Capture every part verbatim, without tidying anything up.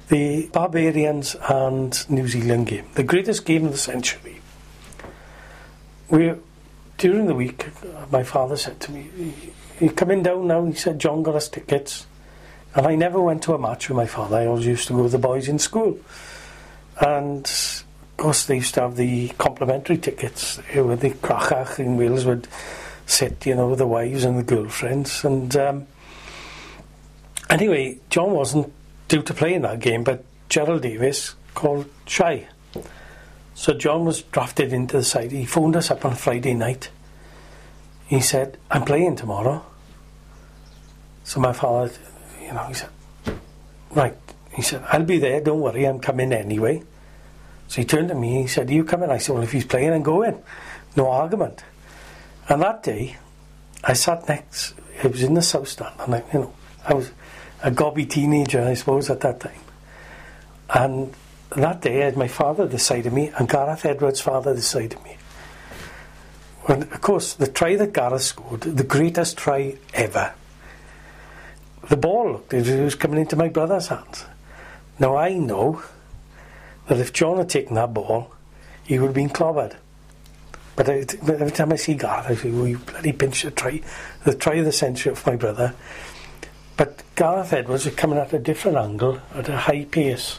the Barbarians and New Zealand game, the greatest game of the century. We, during the week, my father said to me, "You're coming down now?" He said, "John got us tickets." And I never went to a match with my father. I always used to go with the boys in school. And of course they used to have the complimentary tickets where the crachach in Wales would sit, you know, with the wives and the girlfriends. And um, anyway, John wasn't due to play in that game, but Gerald Davis called shy. So John was drafted into the side. He phoned us up on Friday night. He said, "I'm playing tomorrow." So my father, you know, he said, "Right." He said, "I'll be there, don't worry, I'm coming anyway." So he turned to me, he said, "Are you coming?" I said, "Well, if he's playing, I'm going." No argument. And that day, I sat next, it was in the south stand, and I, you know, I was a gobby teenager, I suppose, at that time. And that day, I had my father this side of me, and Gareth Edwards' father this side of me. And of course, the try that Gareth scored, the greatest try ever, the ball looked as if it was coming into my brother's hands. Now I know that if John had taken that ball, he would have been clobbered. But I, every time I see Gareth, I say, "Oh, you bloody pinched the try, the try of the century of my brother." But Gareth Edwards was coming at a different angle, at a high pace.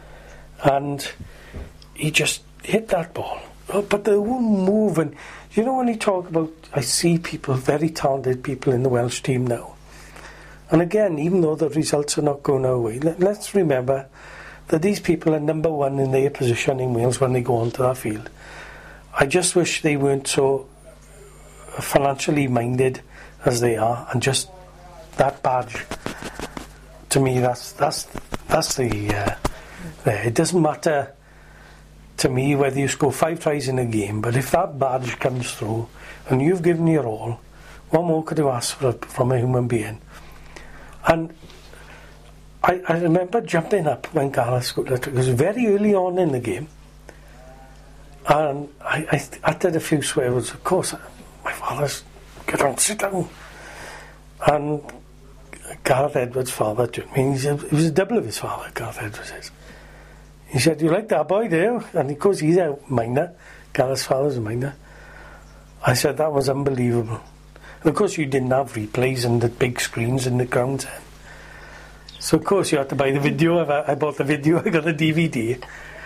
And he just hit that ball. Oh, but the whole move, and you know when you talk about, I see people, very talented people in the Welsh team now. And again, even though the results are not going our way, let, let's remember that these people are number one in their position in Wales when they go onto that field. I just wish they weren't so financially minded as they are, and just that badge. To me, that's that's that's the. Uh, there. It doesn't matter to me whether you score five tries in a game, but if that badge comes through and you've given your all, what more could you ask for, from a human being? And I, I remember jumping up when Gareth scored. It was very early on in the game, and I, I uttered a few swear words. Of course, my father's, "Get on, sit down." And Gareth Edwards' father took me. He said, it was a double of his father, Gareth Edwards is. He said, "You like that boy, do you?" And of course, he's a minor. Gareth's father's a minor. I said, "That was unbelievable." And of course, you didn't have replays and the big screens in the grounds then. So of course, you had to buy the video. I bought the video. I got a D V D.